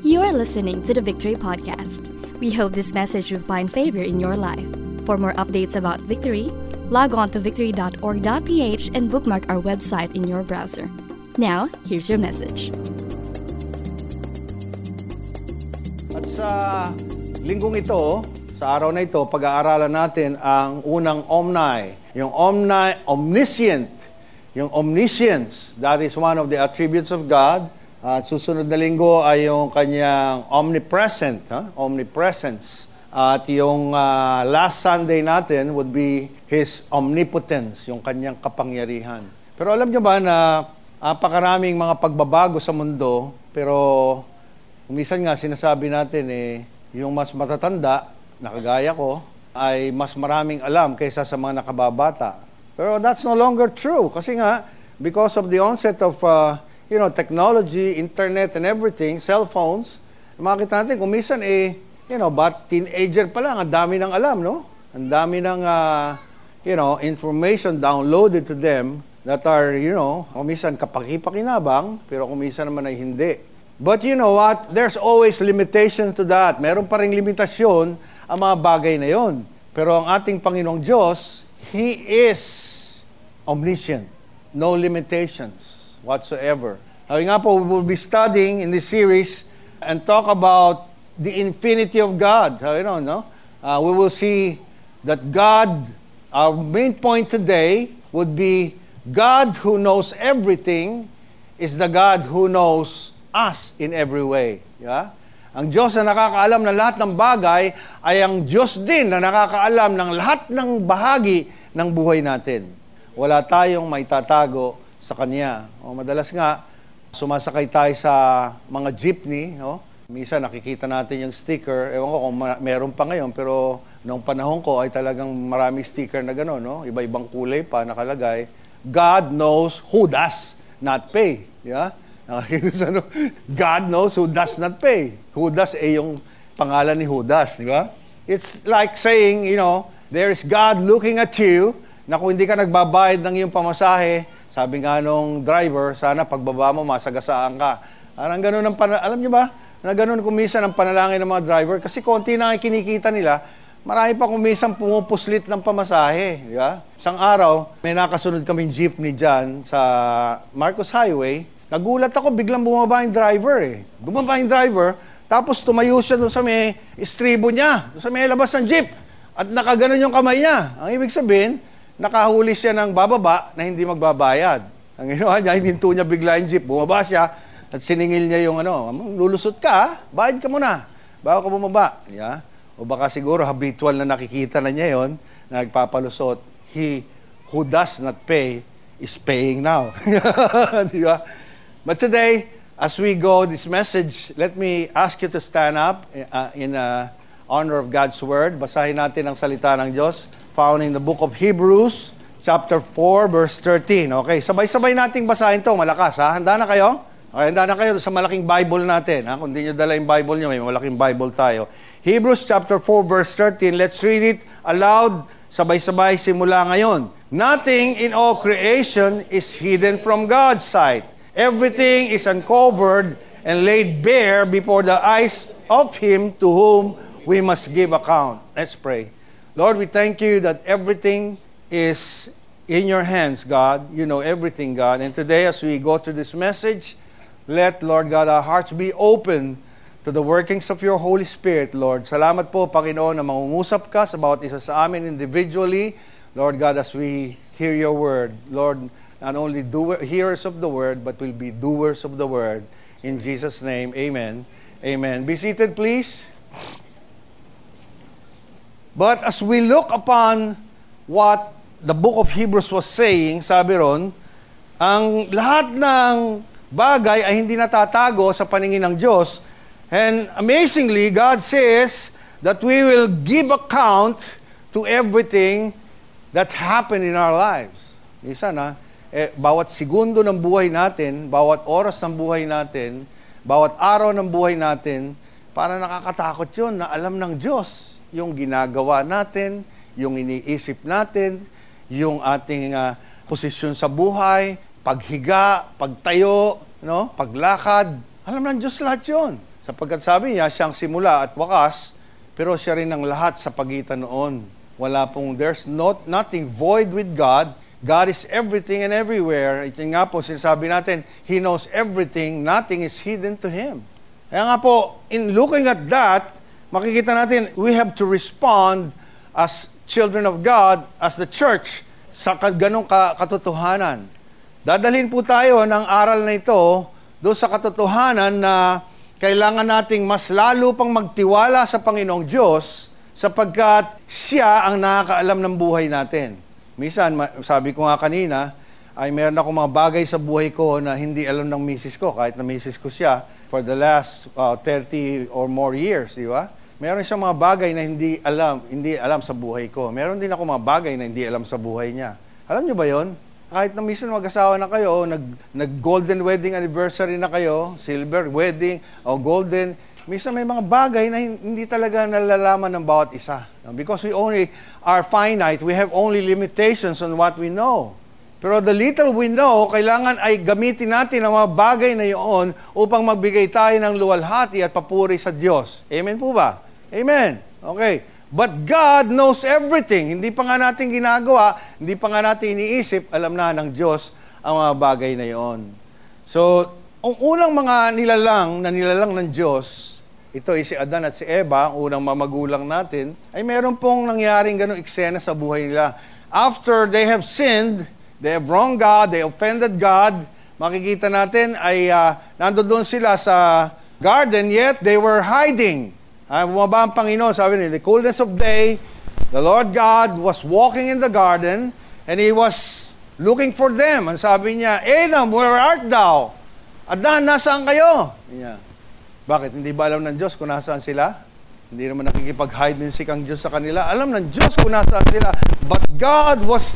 You are listening to the Victory Podcast. We hope this message will find favor in your life. For more updates about Victory, log on to victory.org.ph and bookmark our website in your browser. Now, here's your message. At sa linggong ito, sa araw na ito, pag-aaralan natin ang unang omni. Yung omniscient, yung omniscience. That is one of the attributes of God. At susunod na linggo ay yung kanyang omnipresent, omnipresence. At yung last Sunday natin would be His omnipotence, yung kanyang kapangyarihan. Pero alam nyo ba na napakaraming mga pagbabago sa mundo, pero minsan nga sinasabi natin yung mas matatanda, nakagaya ko, ay mas maraming alam kaysa sa mga nakababata. Pero that's no longer true. Kasi nga, because of the onset of technology, internet and everything, cell phones, makikita natin kung minsan but teenager pa lang, ang dami ng alam, no? Ang dami ng, information downloaded to them that are, kung minsan kapaki-pakinabang, pero kung minsan naman ay hindi. But you know what? There's always limitation to that. Meron pa ring limitasyon ang mga bagay na yon. Pero ang ating Panginoong Diyos, He is omniscient. No limitations whatsoever. Sabi nga po, we will be studying in this series and talk about the infinity of God. We will see that God, our main point today would be God who knows everything is the God who knows us in every way. Yeah? Ang Diyos na nakakaalam ng lahat ng bagay ay ang Diyos din na nakakaalam ng lahat ng bahagi ng buhay natin. Wala tayong maitatago sa Kanya. Madalas nga, sumasakay tayo sa mga jeepney, Minsan nakikita natin yung sticker. Ewan ko kung meron pa ngayon, pero noong panahon ko ay talagang maraming sticker na gano'n, Iba-ibang kulay pa nakalagay. God knows who does not pay. Yeah? God knows who does not pay. Judas yung pangalan ni Judas, di ba? It's like saying, there is God looking at you, na kung hindi ka nagbabayad ng iyong pamasahe, sabi nga nung driver, sana pagbaba mo, masagasaan ka. Parang ganun alam nyo ba? Na ganun kumisan ang panalangin ng mga driver kasi konti na ang kinikita nila, marami pa kumisan pumupuslit ng pamasahe. Di ba? Isang araw, may nakasunod kaming jeepney dyan sa Marcos Highway. Nagulat ako, biglang bumaba yung driver Bumaba yung driver, tapos tumayo siya doon sa may estribo niya, doon sa may labas ng jeep. At nakaganon yung kamay niya. Ang ibig sabihin, nakahuli siya ng bababa na hindi magbabayad. Ang ginawa niya, hininto niya bigla yung jeep. Bumaba siya at siningil niya yung lulusot ka, bayad ka muna, bago ka bumaba. Yeah? O baka siguro habitual na nakikita na niya yon, na nagpapalusot. He who does not pay is paying now. Di ba? But today, as we go this message, let me ask you to stand up in honor of God's Word. Basahin natin ang salita ng Diyos, found in the book of Hebrews, chapter 4, verse 13. Okay, sabay-sabay nating basahin to, malakas ha. Handa na kayo? Okay, handa na kayo sa malaking Bible natin. Ha? Kung di nyo dala yung Bible nyo, may malaking Bible tayo. Hebrews chapter 4, verse 13. Let's read it aloud, sabay-sabay simula ngayon. Nothing in all creation is hidden from God's sight. Everything is uncovered and laid bare before the eyes of Him to whom we must give account. Let's pray. Lord, we thank you that everything is in your hands, God. You know everything, God. And today, as we go through this message, let, Lord God, our hearts be open to the workings of your Holy Spirit, Lord. Salamat po, Panginoon, na mangungusap ka sa bawat isa sa amin individually. Lord God, as we hear your word, Lord, not only hearers of the word, but will be doers of the word. In Jesus' name, amen. Amen. Be seated, please. But as we look upon what the book of Hebrews was saying, sabi ron, ang lahat ng bagay ay hindi natatago sa paningin ng Diyos. And amazingly, God says that we will give account to everything that happened in our lives. Minsan bawat segundo ng buhay natin, bawat oras ng buhay natin, bawat araw ng buhay natin, para nakakatakot yun na alam ng Diyos yung ginagawa natin, yung iniisip natin, yung ating posisyon sa buhay, paghiga, pagtayo, paglakad. Alam ng Diyos lahat yun. Sapagkat sabi niya, siyang simula at wakas, pero siya rin ang lahat sa pagitan noon. There's nothing void with God. God is everything and everywhere. Ito nga po, sinasabi natin, He knows everything. Nothing is hidden to Him. Kaya nga po, in looking at that, makikita natin, we have to respond as children of God, as the church, sa ganong katotohanan. Dadalhin po tayo ng aral na ito doon sa katotohanan na kailangan nating mas lalo pang magtiwala sa Panginoong Diyos sapagkat Siya ang nakakaalam ng buhay natin. Minsan, sabi ko nga kanina, ay meron ako mga bagay sa buhay ko na hindi alam ng misis ko, kahit na misis ko siya for the last 30 or more years, di ba? Meron siyang mga bagay na hindi alam sa buhay ko. Meron din ako mga bagay na hindi alam sa buhay niya. Alam niyo ba yon? Kahit na minsan mag-asawa na kayo, nag-golden wedding anniversary na kayo, silver wedding o golden, minsan may mga bagay na hindi talaga nalalaman ng bawat isa. Because we only are finite, we have only limitations on what we know. Pero the little we know, kailangan ay gamitin natin ang mga bagay na iyon upang magbigay tayo ng luwalhati at papuri sa Diyos. Amen po ba? Amen. Okay. But God knows everything. Hindi pa nga natin ginagawa, hindi pa nga natin iniisip, alam na ng Diyos ang mga bagay na iyon. So, ang unang mga nilalang ng Diyos, ito ay si Adan at si Eva, ang unang mamagulang natin, ay meron pong nangyaring ganong eksena sa buhay nila. After they have sinned, they have wronged God, they offended God, makikita natin ay nandoon sila sa garden, yet they were hiding. Bumaba ang Panginoon, sabi niya, the coolness of day, the Lord God was walking in the garden, and He was looking for them. Ang sabi niya, Adam, where art thou? Adan, nasaan kayo? Yeah. Bakit? Hindi ba alam ng Diyos kung nasaan sila? Hindi naman nakikipag-hide din si kang Diyos sa kanila. Alam ng Diyos kung nasaan sila. But God was,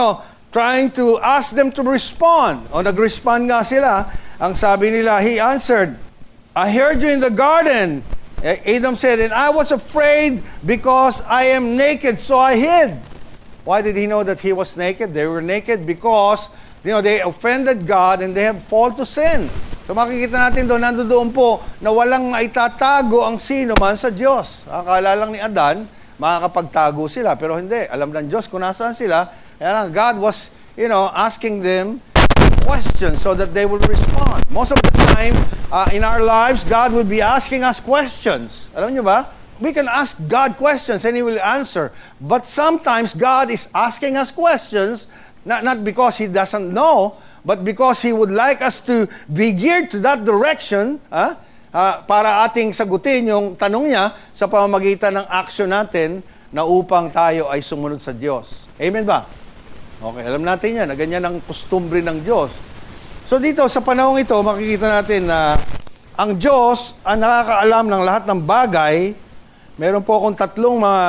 trying to ask them to respond. O nag-respond nga sila. Ang sabi nila, He answered, I heard you in the garden. Adam said, and I was afraid because I am naked, so I hid. Why did he know that he was naked? They were naked because, they offended God and they have fallen to sin. So makikita natin doon, nandoon po na walang maitatago ang sino man sa Diyos. Akala lang ni Adan, makakapagtago sila. Pero hindi, alam ng Diyos kung nasaan sila. Kaya God was, asking them questions so that they will respond. Most of the time, in our lives, God will be asking us questions. Alam niyo ba? We can ask God questions and He will answer. But sometimes God is asking us questions, not because He doesn't know, but because He would like us to be geared to that direction, para ating sagutin yung tanong niya sa pamamagitan ng action natin na upang tayo ay sumunod sa Diyos. Amen ba? Okay, alam natin yan, na ganyan ang kustumbre ng Diyos. So dito, sa panahong ito, makikita natin na ang Diyos ang nakakaalam ng lahat ng bagay. Meron po akong tatlong mga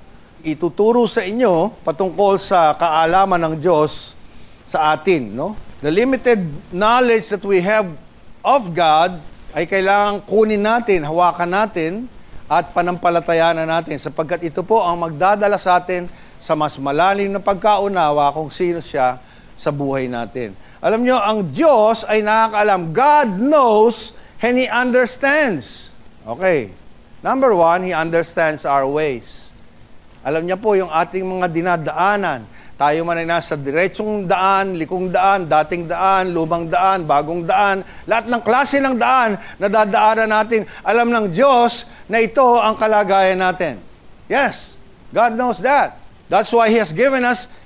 ituturo sa inyo patungkol sa kaalaman ng Diyos sa atin, no? The limited knowledge that we have of God ay kailangang kunin natin, hawakan natin, at panampalatayaan na natin sapagkat ito po ang magdadala sa atin sa mas malalim na pagkaunawa kung sino siya sa buhay natin. Alam nyo, ang Diyos ay nakakaalam. God knows and He understands. Okay. Number one, He understands our ways. Alam niya po yung ating mga dinadaanan. Tayo man ay nasa diretsong daan, likong daan, dating daan, lumang daan, bagong daan, lahat ng klase ng daan na dadaanan natin. Alam ng Diyos na ito ang kalagayan natin. Yes, God knows that. That's why He has given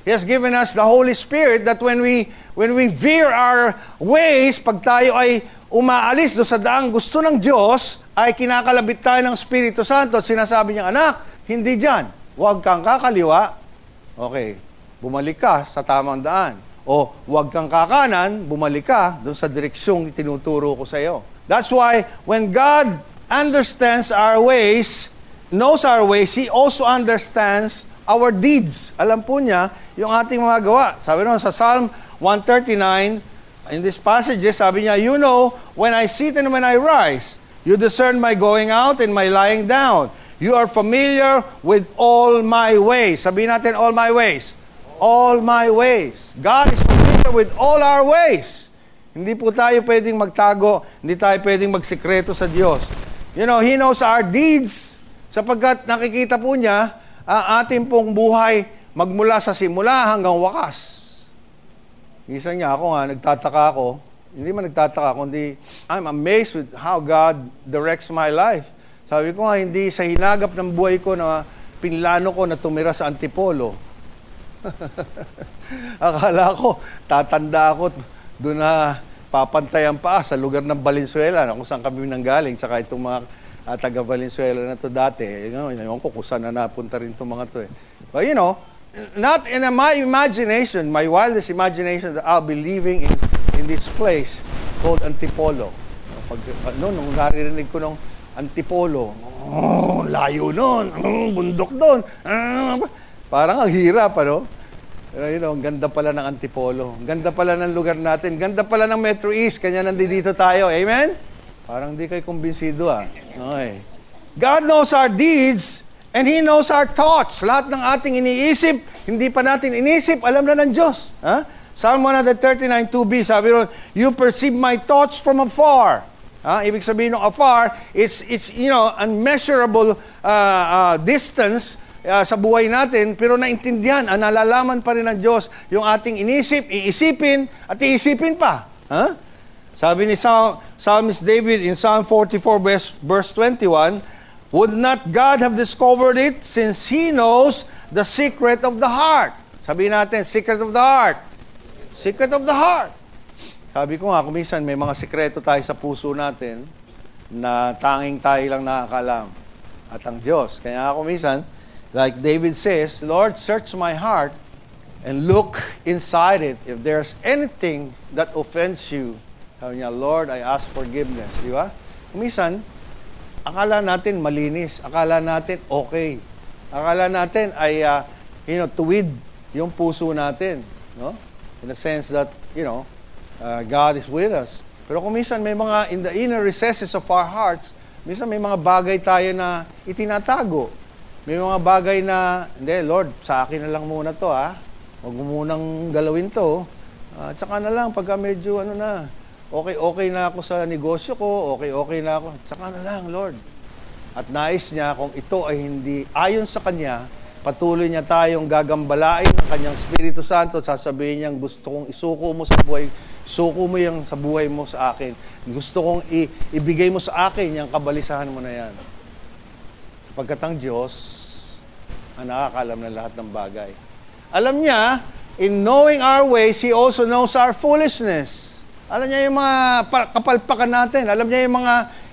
us the Holy Spirit that when we veer our ways, pag tayo ay umaalis do sa daang gusto ng Diyos, ay kinakalabit tayo ng Espiritu Santo at sinasabi niya, anak, hindi dyan. Huwag kang kakaliwa. Okay. Bumalik ka sa tamang daan. O huwag kang kakanan, bumalik ka doon sa direksyong tinuturo ko sa iyo. That's why when God understands our ways, knows our ways, He also understands our deeds. Alam po niya yung ating mga gawa. Sabi naman sa Psalm 139, in this passage, sabi niya, you know when I sit and when I rise. You discern my going out and my lying down. You are familiar with all my ways. Sabihin natin, all my ways. All my ways. God is familiar with all our ways. Hindi po tayo pwedeng magtago, hindi tayo pwedeng magsikreto sa Diyos. He knows our deeds sapagkat nakikita po niya ang ating pong buhay magmula sa simula hanggang wakas. Minsan nga ako nagtataka ako, hindi man nagtataka, kundi I'm amazed with how God directs my life. Sabi ko hindi sa hinagap ng buhay ko na pinlano ko na tumira sa Antipolo. Akala ko, tatanda ako doon na papantayan pa sa lugar ng Valenzuela, kung saan kami nanggaling, tsaka itong mga taga Valenzuela na to dati. Ewan ko kung saan na napunta rin itong mga to eh. But not in my imagination, my wildest imagination, that I'll be living in this place called Antipolo. Nung naririnig ko ng Antipolo, layo nun, bundok doon. Parang ang hirap, Pero ang ganda pala ng Antipolo. Ang ganda pala ng lugar natin. Ganda pala ng Metro East. Kanya nandito tayo. Amen? Parang di kayo kumbinsido, Okay. God knows our deeds and He knows our thoughts. Lahat ng ating iniisip, hindi pa natin inisip, alam na ng Diyos. Psalm 139:2b, sabi ron, you perceive my thoughts from afar. Ibig sabihin ng afar, it's unmeasurable distance sa buhay natin, pero naintindihan, nalalaman pa rin ng Diyos yung ating inisip, iisipin, at iisipin pa. Sabi ni Psalmist David in Psalm 44 verse 21, would not God have discovered it since He knows the secret of the heart? Sabi natin, secret of the heart. Secret of the heart. Sabi ko kung minsan may mga sikreto tayo sa puso natin na tanging tayo lang nakakalam. At ang Diyos. Kaya minsan, like David says, Lord, search my heart and look inside it. If there's anything that offends you, sabi niya, Lord, I ask forgiveness. Di ba? Minsan, akala natin malinis. Akala natin okay. Akala natin ay, tuwid yung puso natin. No? In a sense that, God is with us. Pero kung minsan may mga, in the inner recesses of our hearts, minsan may mga bagay tayo na itinatago. May mga bagay na, hindi, Lord, sa akin na lang muna to, Huwag mo munang galawin to. Tsaka na lang, pagka medyo, okay na ako sa negosyo ko, okay na ako, tsaka na lang, Lord. At nais niya, kung ito ay hindi ayon sa Kanya, patuloy niya tayong gagambalain ng Kanyang Espiritu Santo, sasabihin niyang, gusto kong isuko mo sa buhay, suko mo yung sa buhay mo sa akin. Gusto kong ibigay mo sa akin yung kabalisahan mo na yan. Pagkat ang Diyos, ang nakakalam ng lahat ng bagay. Alam niya, in knowing our ways, He also knows our foolishness. Alam niya yung mga kapalpakan natin. Alam niya yung mga,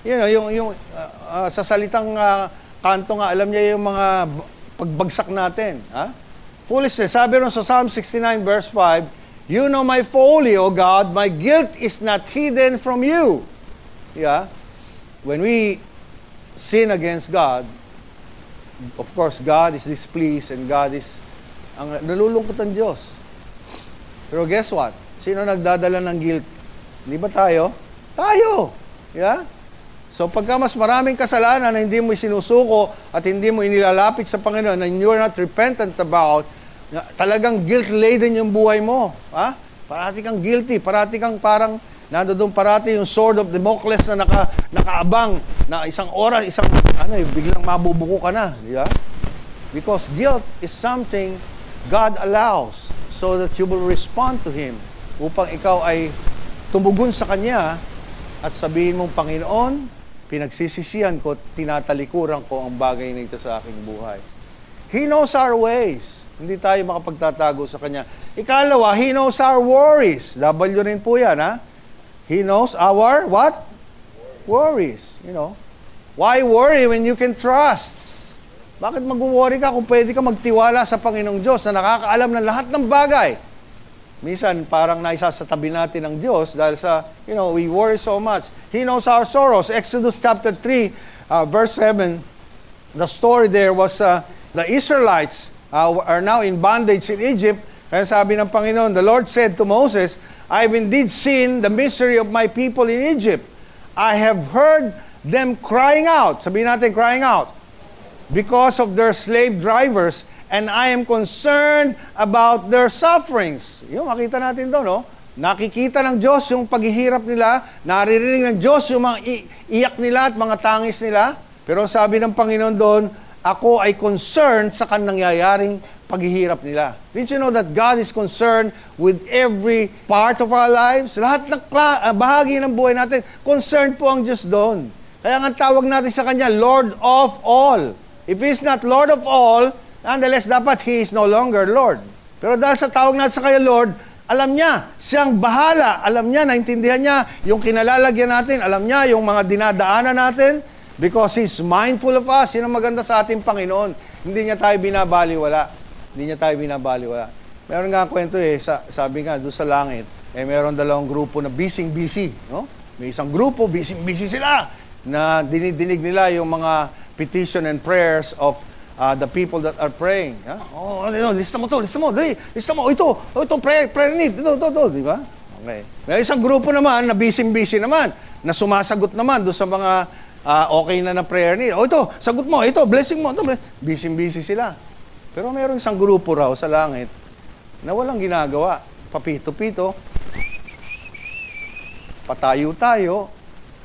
sa salitang kanto nga, alam niya yung mga pagbagsak natin. Foolishness. Sabi ron sa Psalm 69 verse 5, you know my folly, O God, my guilt is not hidden from you. Yeah? When we sin against God, of course, God is displeased and God is ang nalulungkot ng Diyos. Pero guess what? Sino nagdadala ng guilt? Hindi ba tayo? Tayo! Yeah? So pagka mas maraming kasalanan na hindi mo sinusuko at hindi mo inilalapit sa Panginoon and you're not repentant about, talagang guilt-laden yung buhay mo. Parati kang guilty, parati kang parang nandoon parati yung sword of Damocles na nakaabang na isang oras, biglang mabubuko ka na. Yeah? Because guilt is something God allows so that you will respond to Him upang ikaw ay tumugon sa Kanya at sabihin mong, Panginoon, pinagsisisihan ko, tinatalikuran ko ang bagay na ito sa aking buhay. He knows our ways. Hindi tayo makapagtatago sa Kanya. Ikalawa, He knows our worries. W rin po yan, He knows our, what? Worries. Why worry when you can trust? Bakit mag-worry ka kung pwede ka magtiwala sa Panginoong Diyos na nakakaalam ng lahat ng bagay? Minsan, parang naisasatabi natin ang Diyos dahil sa, we worry so much. He knows our sorrows. Exodus chapter 3, verse 7, the story there was the Israelites are now in bondage in Egypt. Kaya sabi ng Panginoon, the Lord said to Moses, I have indeed seen the misery of my people in Egypt. I have heard them crying out. Sabihin natin, crying out. Because of their slave drivers, and I am concerned about their sufferings. Yung makita natin doon, Nakikita ng Diyos yung paghihirap nila, naririnig ng Diyos yung mga iyak nila at mga tangis nila. Pero sabi ng Panginoon doon, ako ay concerned sa kanang nangyayaring paghihirap nila. Did you know that God is concerned with every part of our lives? Lahat ng bahagi ng buhay natin, concerned po ang Diyos doon. Kaya nga tawag natin sa Kanya, Lord of all. If He is not Lord of all, nonetheless, dapat He is no longer Lord. Pero dahil sa tawag natin sa Kanya, Lord, alam niya, siyang bahala. Alam niya, naintindihan niya yung kinalalagyan natin. Alam niya yung mga dinadaanan natin because He's mindful of us. Yun ang maganda sa ating Panginoon. Hindi niya tayo binabaliwala. Hindi niya tayo binabaliwala. Meron nga kwento sabi nga doon sa langit, meron dalawang grupo na busy. No? May isang grupo, busy sila, na dinidinig nila yung mga petition and prayers of the people that are praying. Lista mo, dali, lista mo, ito prayer need, ito, di ba? Okay. May isang grupo naman na busy naman, na sumasagot naman doon sa mga okay na prayer need. Ito, sagot mo, ito, blessing mo, ito, busy sila. Pero mayroong isang grupo raw sa langit na walang ginagawa. Papito-pito, patayo-tayo.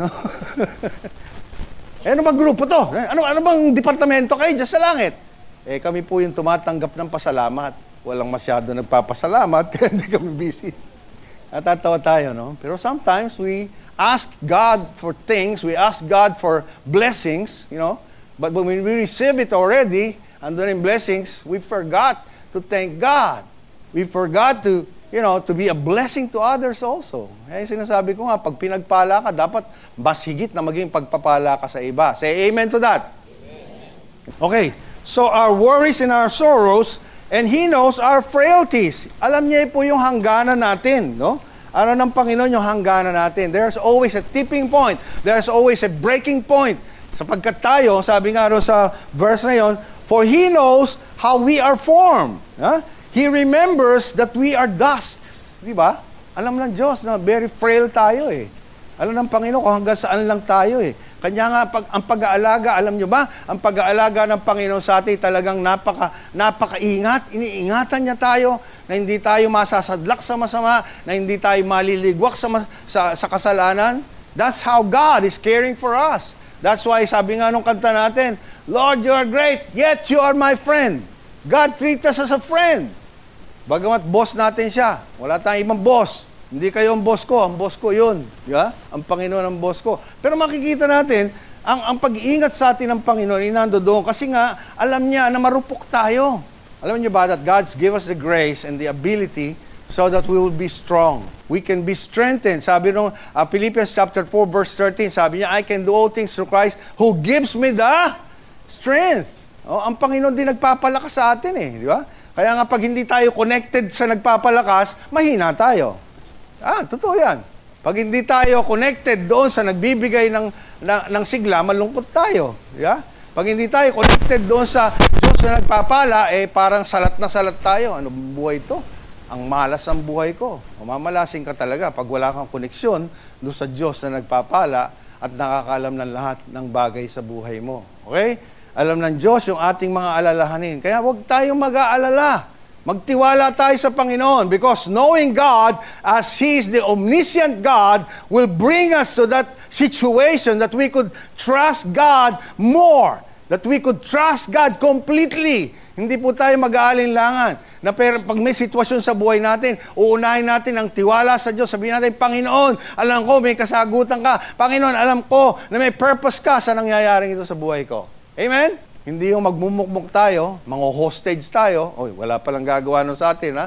Ano bang grupo to? Ano bang departamento kayo dyan sa langit? Kami po yung tumatanggap ng pasalamat. Walang masyado nagpapasalamat, kaya hindi kami busy. Natatawa tayo, no? Pero sometimes we ask God for things, we ask God for blessings, but when we receive it already, andun yung blessings, we forgot to thank God. We forgot to be a blessing to others also. Sinasabi ko nga, pag pinagpala ka, dapat mas higit na maging pagpapala ka sa iba. Say amen to that. Amen. Okay, so our worries and our sorrows, and He knows our frailties. Alam niya po yung hangganan natin, no? Ano ng Panginoon yung hangganan natin? There's always a tipping point. There's always a breaking point. Sapagkat tayo, sabi nga sa verse na yon, for He knows how we are formed. He remembers that we are dust. Di ba? Alam ng Diyos na very frail tayo Alam ng Panginoon kung hanggang saan lang tayo Kanya nga, ang pag-aalaga, alam nyo ba? Ang pag-aalaga ng Panginoon sa atin talagang napaka-ingat. Iniingatan niya tayo na hindi tayo masasadlak sa masama, na hindi tayo maliligwak sa kasalanan. That's how God is caring for us. That's why sabi nga nung kanta natin, Lord, you are great, yet you are my friend. God treats us as a friend. Bagamat boss natin siya, wala tayong ibang boss. Hindi kayo ang boss ko yun. Yeah? Ang Panginoon ang boss ko. Pero makikita natin, ang pag-iingat sa atin ng Panginoon, inando doon. Kasi nga, alam niya na marupok tayo. Alam niyo ba that God's give us the grace and the ability so that we will be strong. We can be strengthened. Sabi nung Philippians chapter 4 verse 13, sabi niya, I can do all things through Christ who gives me the strength. Ang Panginoon din nagpapalakas sa atin di ba? Kaya nga pag hindi tayo connected sa nagpapalakas, mahina tayo. Totoo yan. Pag hindi tayo connected doon sa nagbibigay ng sigla, malungkot tayo. Yeah? Pag hindi tayo connected doon sa Diyos na nagpapala, parang salat na salat tayo. Ano buhay to? Ang malas ang buhay ko. Mamalasin ka talaga pag wala kang koneksyon doon sa Diyos na nagpapala at nakakaalam ng lahat ng bagay sa buhay mo. Okay? Alam ng Diyos yung ating mga alalahanin. Kaya huwag tayong mag-aalala. Magtiwala tayo sa Panginoon because knowing God as He is the omniscient God will bring us to that situation that we could trust God more. That we could trust God completely. Hindi po tayo mag-aalinlangan. Na pag may sitwasyon sa buhay natin, uunahin natin ang tiwala sa Diyos. Sabihin natin, Panginoon, alam ko may kasagutan ka. Panginoon, alam ko na may purpose ka sa nangyayaring ito sa buhay ko. Amen? Hindi yung magmumukmuk tayo, mga hostage tayo. Wala palang gagawa nun sa atin,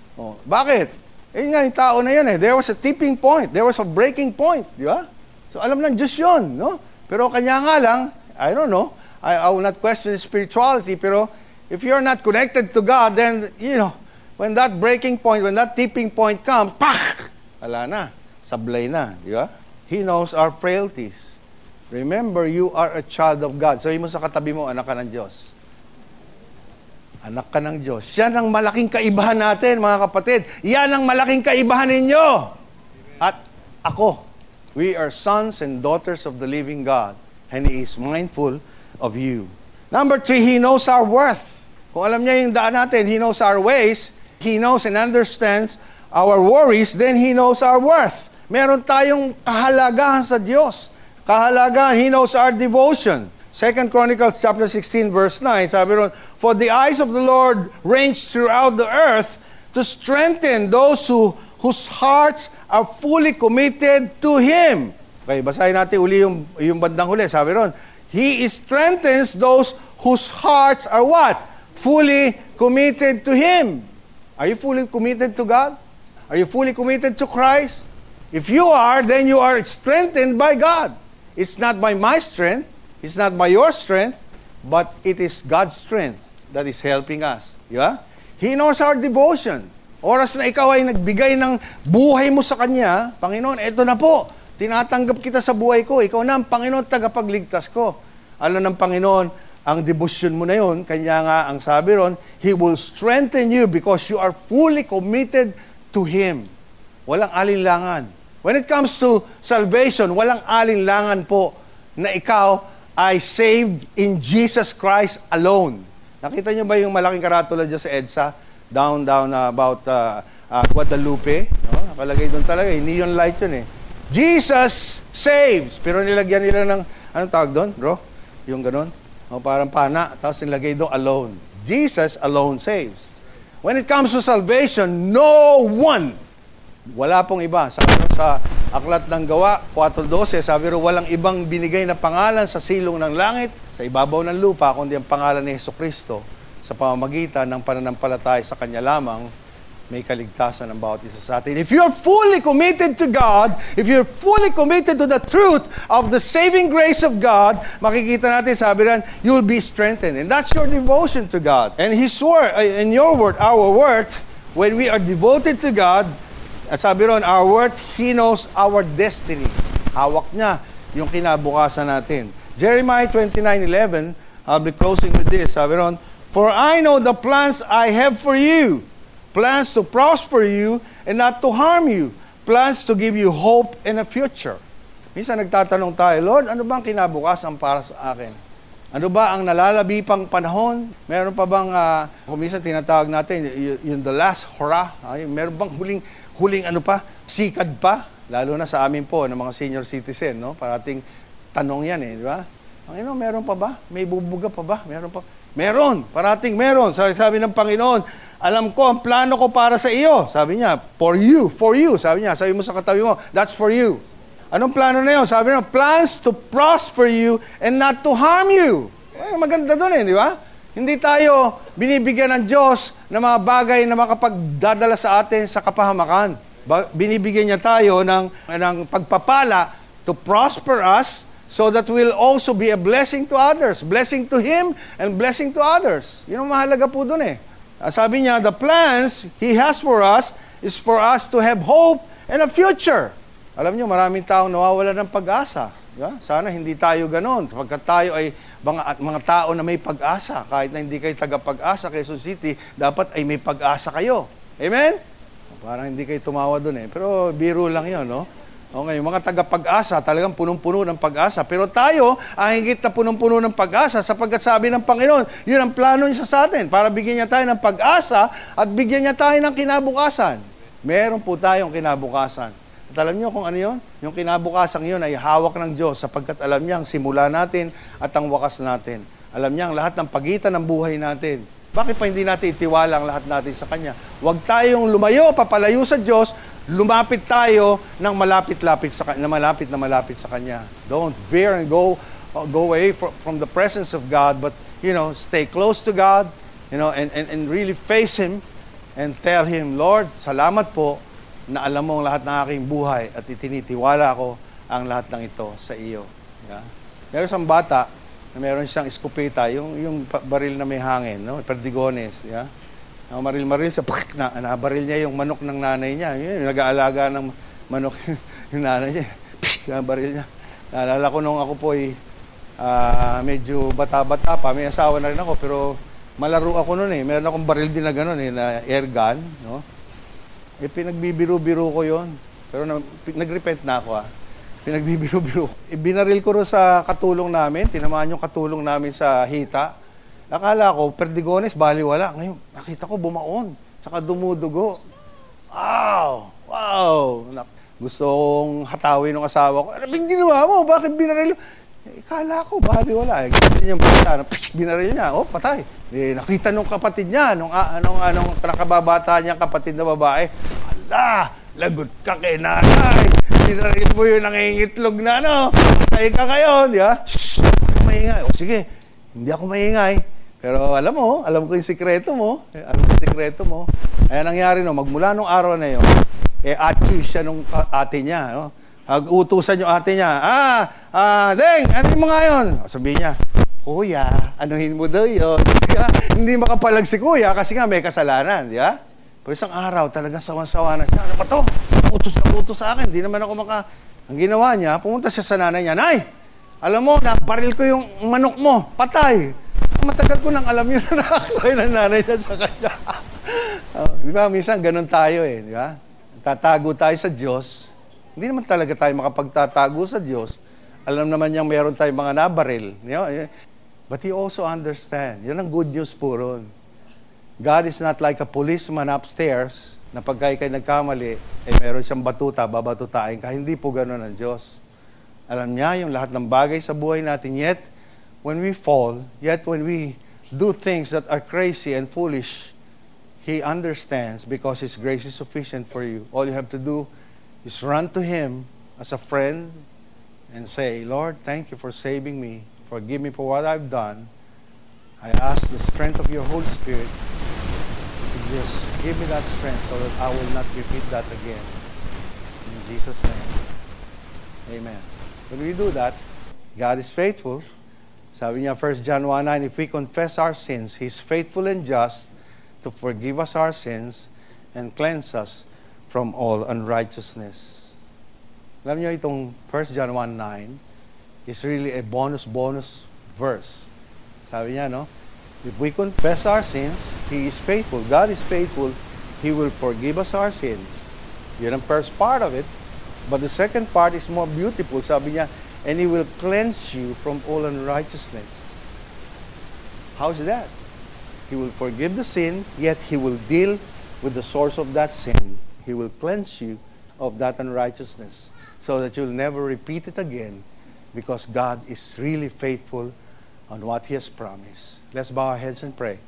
bakit? Nga, yung tao na yun There was a tipping point. There was a breaking point. Di ba? So, alam ng Diyos yun, no? Pero kanya nga lang, I don't know, I will not question spirituality, pero if you're not connected to God, then, when that breaking point, when that tipping point comes, wala na. Sablay na. Di ba? He knows our frailties. Remember, you are a child of God. So, mo sa katabi mo, anak ka ng Diyos. Anak ka ng Diyos. Yan ang malaking kaibahan natin, mga kapatid. Yan ang malaking kaibahan ninyo. At ako, we are sons and daughters of the living God, and He is mindful of you. Number 3, He knows our worth. Kung alam niya yung daan natin, He knows our ways, He knows and understands our worries, then He knows our worth. Meron tayong kahalagahan sa Diyos. Kahalagahan, He knows our devotion. 2 Chronicles chapter 16 verse 9, sabi ron, "For the eyes of the Lord range throughout the earth to strengthen those whose hearts are fully committed to Him." Okay, basahin natin uli yung bandang huli. Sabi ron, He strengthens those whose hearts are what? Fully committed to Him. Are you fully committed to God? Are you fully committed to Christ? If you are, then you are strengthened by God. It's not by my strength, it's not by your strength, but it is God's strength that is helping us. Yeah? He knows our devotion. Oras na ikaw ay nagbigay ng buhay mo sa Kanya, Panginoon, eto na po, tinatanggap kita sa buhay ko. Ikaw na ang Panginoon, tagapagligtas ko. Alam ng Panginoon, ang devotion mo na yun, kanya nga ang sabi ron, He will strengthen you because you are fully committed to Him. Walang alinlangan. When it comes to salvation, walang alinlangan po na ikaw ay saved in Jesus Christ alone. Nakita niyo ba yung malaking karatula dyan sa EDSA? Down about Guadalupe. No? Nakalagay doon talaga. Neon light yun eh. Jesus saves. Pero nilagyan nila ng, anong tawag doon, bro? Yung ganun. O, parang pana. Tapos nilagay doon alone. Jesus alone saves. When it comes to salvation, no one. Wala pong iba. Sabi sa Aklat ng Gawa, 4:12, sabi ro, walang ibang binigay na pangalan sa silong ng langit, sa ibabaw ng lupa, kundi ang pangalan ni Jesucristo sa pamamagitan ng pananampalataya sa Kanya lamang, may kaligtasan ng bawat isa sa atin. If you're fully committed to God, if you're fully committed to the truth of the saving grace of God, makikita natin, sabi rin, you'll be strengthened. And that's your devotion to God. And His word, in your word, our word, when we are devoted to God, at sabi ron, our worth, He knows our destiny. Hawak niya yung kinabukasan natin. Jeremiah 29:11, I'll be closing with this. Sabi ron, "For I know the plans I have for you, plans to prosper you and not to harm you, plans to give you hope and a future." Minsan nagtatanong tayo, Lord, ano bang kinabukasan para sa akin? Ano ba ang nalalabi pang panahon? Meron pa bang, kung minsan tinatawag natin, yung the last hurrah? Meron bang huling ano pa, sikad pa, lalo na sa amin po, ng mga senior citizen, no? Parating tanong yan di ba? Panginoon, meron pa ba? May bubuga pa ba? Meron pa? Meron, parating meron. Sabi ng Panginoon, alam ko ang plano ko para sa iyo. Sabi niya, for you. Sabi niya, sabi mo sa katabi mo, that's for you. Anong plano na yun? Sabi niya, plans to prosper you and not to harm you. Maganda doon di ba? Hindi tayo binibigyan ng Diyos ng mga bagay na makapagdadala sa atin sa kapahamakan. Binibigyan niya tayo ng pagpapala to prosper us so that we'll also be a blessing to others. Blessing to Him and blessing to others. Yun ang mahalaga po doon Sabi niya, the plans He has for us is for us to have hope and a future. Alam niyo, maraming taong nawawala ng pag-asa. Yeah? Sana hindi tayo ganon. Sapagkat tayo ay mga tao na may pag-asa. Kahit na hindi kayo tagapag-asa, Quezon City, dapat ay may pag-asa kayo. Amen? Parang hindi kayo tumawa doon Pero biro lang yun, no? Okay, mga tagapag-asa, talagang punong-puno ng pag-asa. Pero tayo, ang higit na punong-puno ng pag-asa sapagkat sabi ng Panginoon, yun ang plano niya sa atin para bigyan niya tayo ng pag-asa at bigyan niya tayo ng kinabukasan. Meron po tayong kinabukasan. At alam niyo kung ano yun? Yung kinabukasan yun ay hawak ng Diyos sapagkat alam niya ang simula natin at ang wakas natin. Alam niya ang lahat ng pagitan ng buhay natin. Bakit pa hindi natin itiwala ang lahat natin sa Kanya? Huwag tayong lumayo, papalayo sa Diyos, lumapit tayo ng malapit sa Kanya. Don't veer and go away from the presence of God, but stay close to God, and really face Him and tell Him, Lord, salamat po na alam mo ang lahat ng aking buhay at itinitiwala ko ang lahat ng ito sa iyo. Yeah? Meron isang bata na meron siyang eskopeta, yung baril na may hangin, no? Perdigones. Yeah? Maril-maril sa nabaril niya yung manok ng nanay niya. Yung nag-aalaga ng manok yung nanay niya. Nabaril niya. Naalala ko nung ako po medyo bata-bata pa. May asawa na rin ako, pero malaro ako noon Meron akong baril din na gano'n na air gun, no? Pinagbibiro-biro ko yon. Pero nag-repent na ako Pinagbibiro-biro. Binaril ko rin sa katulong namin. Tinamaan yung katulong namin sa hita. Akala ko, perdigones, baliwala. Ngayon, nakita ko bumaon. Saka dumudugo. Wow! Gusto kong hatawin ng asawa ko. Ano bang ginawa mo? Bakit binaril? Kala ko, wala. Ganyan yung bata, binaril niya. Patay. Nakita nung kapatid niya, nung nakababata niyang kapatid na babae. Ala, lagot ka kay nanay. Binaril mo yung nangingitlog na Patay ka kayo, di ba? Shhh! Huwag maingay. Sige, hindi ako maingay. Pero alam ko yung sikreto mo. Ayan nangyari magmula nung araw na yun, atchoy siya nung ate niya. Utusan yung ate niya. Deng, ano mo nga yun? Sabihin niya, Kuya, anuhin mo daw yun. Hindi makapalag si Kuya kasi nga may kasalanan. Di ba? Pero isang araw, talagang sawan-sawa na siya. Ano ba to? Utos sa akin. Hindi naman ako Ang ginawa niya, pumunta siya sa nanay niya. Nay, alam mo, naparil ko yung manok mo. Patay. Matagal ko nang alam yun na nakasay ng nanay niya sa kanya. Di ba? Minsan, ganun tayo Di ba? Tatago tayo sa Diyos. Hindi naman talaga tayo makapagtatago sa Diyos. Alam naman niyang meron tayong mga nabaril. But He also understand. Yan ang good news po ron. God is not like a policeman upstairs na pagka ikay nagkamali, meron siyang batuta, babatutain ka. Hindi po gano'n ang Diyos. Alam niya yung lahat ng bagay sa buhay natin. Yet, when we fall, when we do things that are crazy and foolish, He understands because His grace is sufficient for you. All you have to do is run to Him as a friend and say, Lord, thank you for saving me. Forgive me for what I've done. I ask the strength of your Holy Spirit to just give me that strength so that I will not repeat that again. In Jesus' name. Amen. When we do that, God is faithful. Sabi niya, 1 John 1:9, if we confess our sins, He's faithful and just to forgive us our sins and cleanse us from all unrighteousness. Alam niyo, itong 1 John 1:9 is really a bonus verse. Sabi niya, if we confess our sins, He is faithful. God is faithful. He will forgive us our sins. Yan ang first part of it. But the second part is more beautiful. Sabi niya, and He will cleanse you from all unrighteousness. How's that? He will forgive the sin, yet He will deal with the source of that sin. He will cleanse you of that unrighteousness so that you'll never repeat it again because God is really faithful on what He has promised. Let's bow our heads and pray.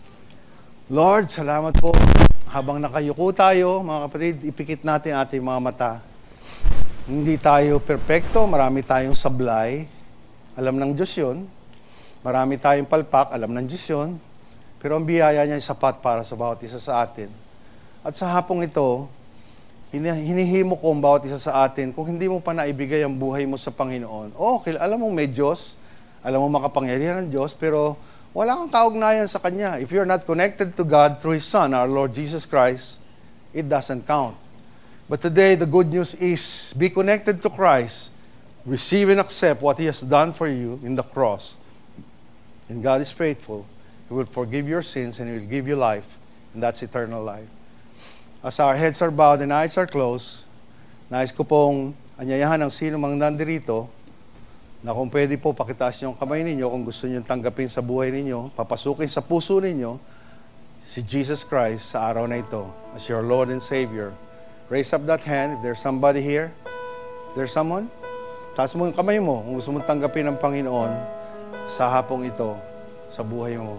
Lord, salamat po. Habang nakayuko tayo, mga kapatid, ipikit natin ating mga mata. Hindi tayo perpekto, marami tayong sablay. Alam ng Diyos yun. Marami tayong palpak, alam ng Diyos yun. Pero ang biyaya niya ay sapat para sa bawat isa sa atin. At sa hapong ito, hinihimo ko ang bawat isa sa atin kung hindi mo pa naibigay ang buhay mo sa Panginoon. Okay, alam mo may Diyos, alam mo makapangyarihan ng Diyos, pero wala kang kaugnayan sa Kanya. If you're not connected to God through His Son, our Lord Jesus Christ, it doesn't count. But today, the good news is, be connected to Christ, receive and accept what He has done for you in the cross. And God is faithful. He will forgive your sins and He will give you life, and that's eternal life. As our heads are bowed and eyes are closed, nais ko pong anyayahan ng sino mang nandirito na kung pwede po pakitaas niyo ang kamay ninyo kung gusto niyo tanggapin sa buhay ninyo, papasukin sa puso ninyo si Jesus Christ sa araw na ito as your Lord and Savior. Raise up that hand if there's somebody here. Is there someone? Taas mo yung kamay mo kung gusto mong tanggapin ang Panginoon sa hapong ito, sa buhay mo.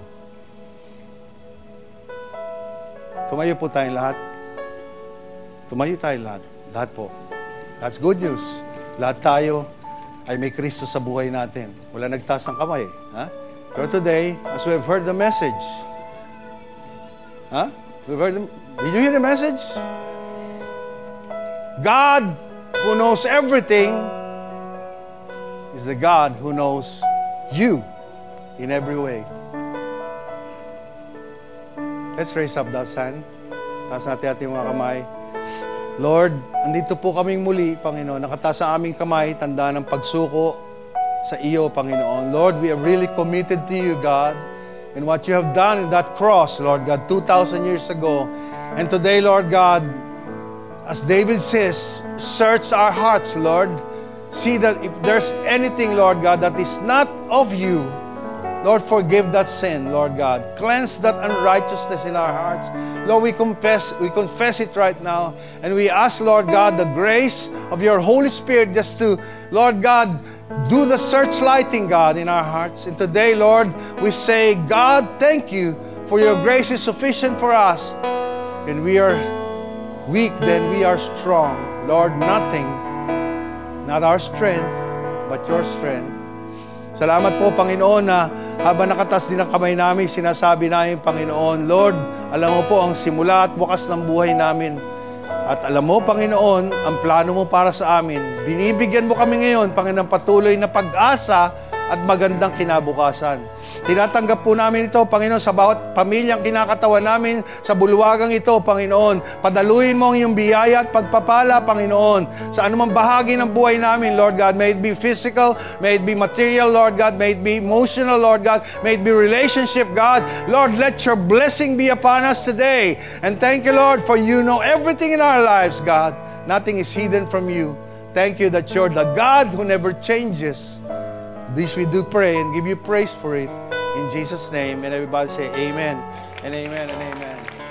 Tumayo po tayong lahat. Tumayo tayong lahat. Lahat po. That's good news. Lahat tayo ay may Kristo sa buhay natin. Wala nagtaas ng kamay. Ha? Pero today, as we have heard the message, did you hear the message? God who knows everything is the God who knows you in every way. Let's raise up that hand. Taas natin ating mga kamay. Lord, andito po kaming muli, Panginoon. Nakataas sa aming kamay, tanda ng pagsuko sa iyo, Panginoon. Lord, we are really committed to you, God, and what you have done in that cross, Lord God, 2,000 years ago. And today, Lord God, as David says, search our hearts, Lord. See that if there's anything, Lord God, that is not of you, Lord, forgive that sin, Lord God. Cleanse that unrighteousness in our hearts. Lord, we confess it right now. And we ask, Lord God, the grace of your Holy Spirit just to, Lord God, do the searchlighting, God, in our hearts. And today, Lord, we say, God, thank you for your grace is sufficient for us. When we are weak, then we are strong. Lord, nothing, not our strength, but your strength. Salamat po, Panginoon, na habang nakatas din ang kamay namin, sinasabi namin, Panginoon, Lord, alam mo po ang simula at bukas ng buhay namin. At alam mo, Panginoon, ang plano mo para sa amin. Binibigyan mo kami ngayon, Panginoon, patuloy na pag-asa at magandang kinabukasan. Tinatanggap po namin ito, Panginoon, sa bawat pamilyang kinakatawan namin, sa bulwagang ito, Panginoon. Padaluin mo ang iyong biyaya at pagpapala, Panginoon, sa anumang bahagi ng buhay namin, Lord God. May it be physical, may it be material, Lord God. May it be emotional, Lord God. May it be relationship, God. Lord, let your blessing be upon us today. And thank you, Lord, for you know everything in our lives, God. Nothing is hidden from you. Thank you that you're the God who never changes. This we do pray and give you praise for it. In Jesus' name, and everybody say amen and amen and amen.